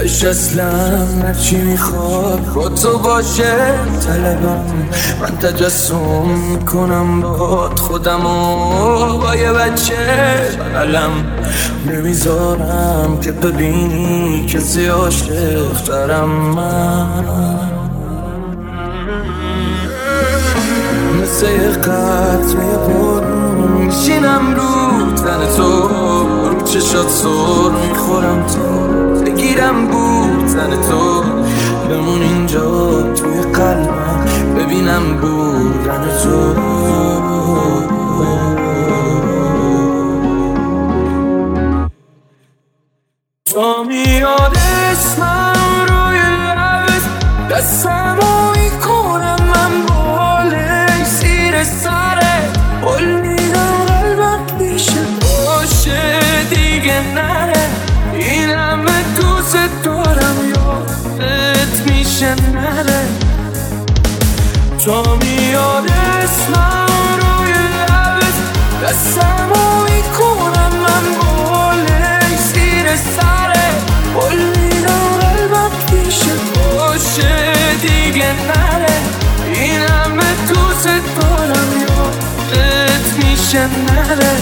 اصلا هرچی میخواد با تو باشه طلبم. من تجسم میکنم باد خودمو با یه بچه بغلم، نمیذارم که ببینی کسی عاشق دارم. من مثل یه قطره بارون میشینم رو تن تو، رو چشات سر میخورم تو، بگیرم بودن تو، بمون اینجا توی قلبم ببینم بودن تو. تو میاد اسمم روی لبت، دستمو میکنم من بالای زیر سره، قول میدم قلبم میشه باشه دیگه نره، این همه دوست دارم یادت میشه نره. تو میاد اسمم روی لبت، دستمو میکنم من بالای زیر سره، قول میدم قلبم میشه باشه دیگه نره، این همه دوست دارم یادت میشه نره.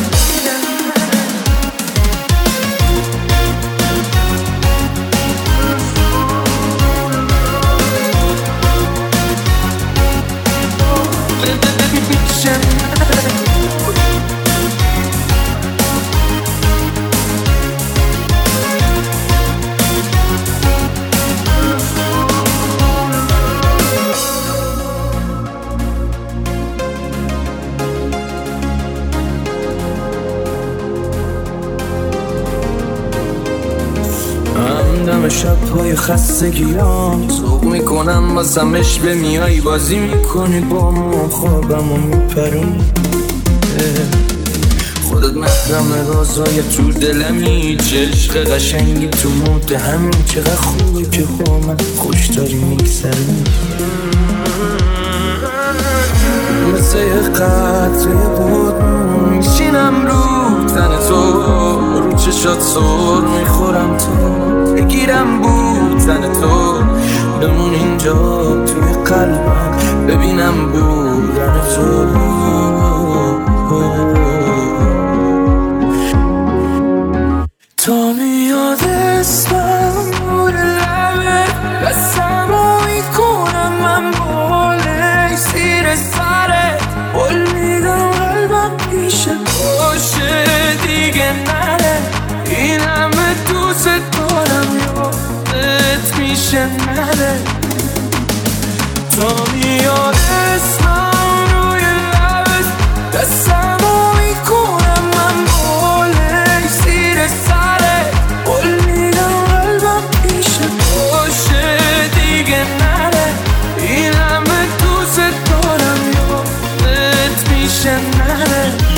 دم شب پای خستگیام سوق میکنم بازمش به میای، بازی میکنی با ما خوابمو میپرونی، خودت محرم رازای تو دلمی، چه عشق قشنگی تو مود همین، چقدر خوبه که با من خوش داری میگذرونی. مثل یه قطره بارون میشینم رو تن تو، رو چشات سر میخورم تو، بگیرم بودن تو، بمون اینجا توی قلبم ببینم بودن تو. تا میاد اسمم روی لبت، دستمو میکنم من بالای زیر سره، قول میدم قلبم میشه باشه دیگه نره، این همه دوست دارم یادت میشه نره. تا میاد اسمم روی لبت، دستمو میکنم من بالای زیر سره، قول میدم قلبم میشه باشه دیگه نره، این همه دوست دارم یادت میشه نره.